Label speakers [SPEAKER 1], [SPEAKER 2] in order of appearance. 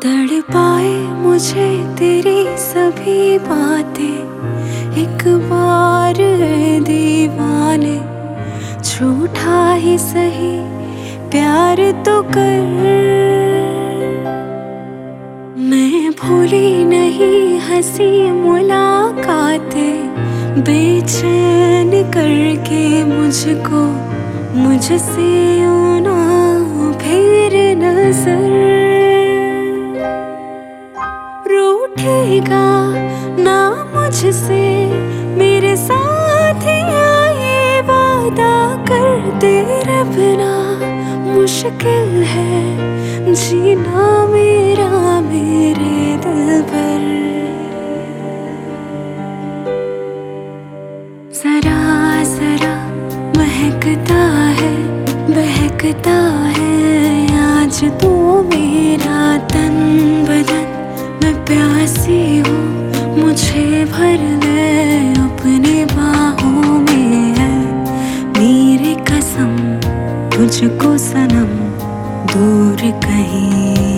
[SPEAKER 1] तड़पाए मुझे तेरी सभी बातें, एक बार है दीवाने, झूठा ही सही प्यार तो कर। मैं भूली नहीं हंसी मुलाकातें, बेचैन करके मुझको मुझसे यूं ना फेर नजर। रूठेगा ना मुझसे मेरे साथिया, ये वादा कर तेरे बिना मुश्किल है जीना मेरा मेरे दिल पर। जरा जरा महकता है बहकता है आज तू मेरा तन बदन। मैं प्यासी हूँ मुझे भर ले अपनी बाहों में है मेरी कसम, तुझको सनम दूर कहीं